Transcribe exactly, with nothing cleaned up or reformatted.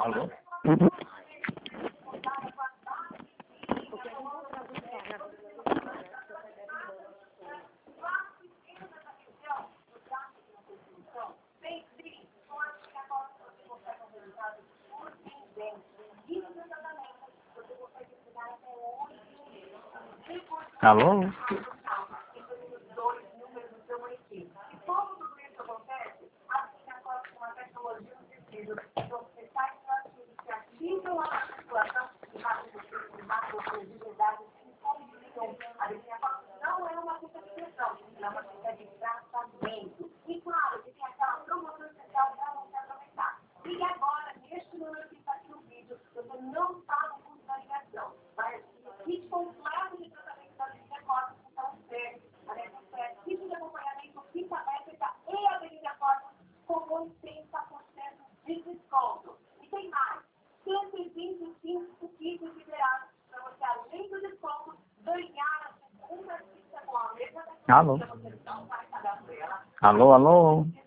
Alô? Alô? Não é uma questão de pressão, é uma questão de tratamento. E claro, que tem aquela promoção especial para você aproveitar. E agora, neste número que está aqui no vídeo, você não paga o custo da ligação. Vai assistir o kit completo de tratamento da anemia córtica, que são os três. Kit de acompanhamento, fita métrica e anemia córtica com oitenta por cento de desconto. E tem mais, cento e vinte e cinco kits liberados para você, além do desconto, ganhar a segunda fita com a mesma Alô? tecnologia. Você não vai pagar por ela. Alô, alô?